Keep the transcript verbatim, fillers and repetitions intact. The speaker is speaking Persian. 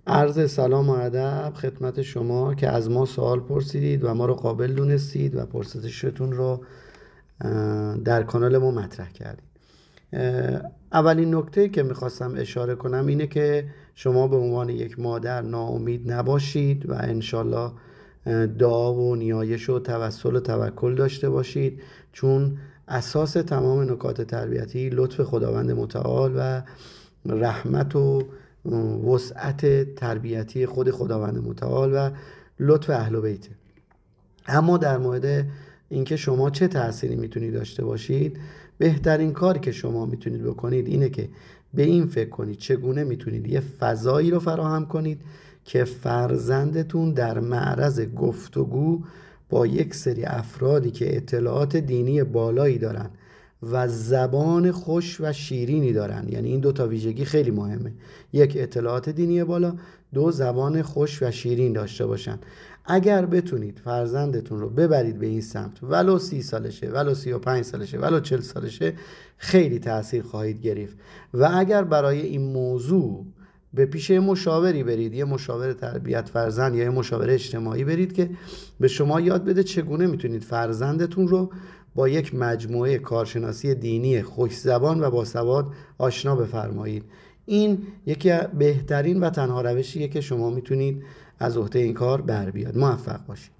عرض سلام و ادب خدمت شما که از ما سوال پرسیدید و ما رو قابل دونستید و پرسشتون رو در کانال ما مطرح کردید. اولین نکته که میخواستم اشاره کنم اینه که شما به عنوان یک مادر ناامید نباشید و انشالله دعا و نیایش و توسل و توکل داشته باشید، چون اساس تمام نکات تربیتی لطف خداوند متعال و رحمت و وسعت تربیتی خود خداوند متعال و لطف اهل بیته. اما در مورد اینکه شما چه تأثیری میتونید داشته باشید، بهترین کاری که شما میتونید بکنید اینه که به این فکر کنید چگونه میتونید یه فضایی رو فراهم کنید که فرزندتون در معرض گفتگو با یک سری افرادی که اطلاعات دینی بالایی دارن و زبان خوش و شیرینی دارن، یعنی این دو تا ویژگی خیلی مهمه، یک اطلاعات دینی بالا، دو زبان خوش و شیرین داشته باشن. اگر بتونید فرزندتون رو ببرید به این سمت، ولو سی سالشه، ولو سی و پنج سالشه، ولو چل سالشه، خیلی تأثیر خواهید گرفت. و اگر برای این موضوع به پیش مشاوری برید، یه مشاور تربیت فرزند یا یه مشاور اجتماعی برید که به شما یاد بده چگونه میتونید فرزندتون رو با یک مجموعه کارشناسی دینی خوش زبان و باسواد آشنا بفرمایید. این یکی بهترین و تنها روشیه که شما میتونید از عهده این کار بر بیاد. موفق باشید.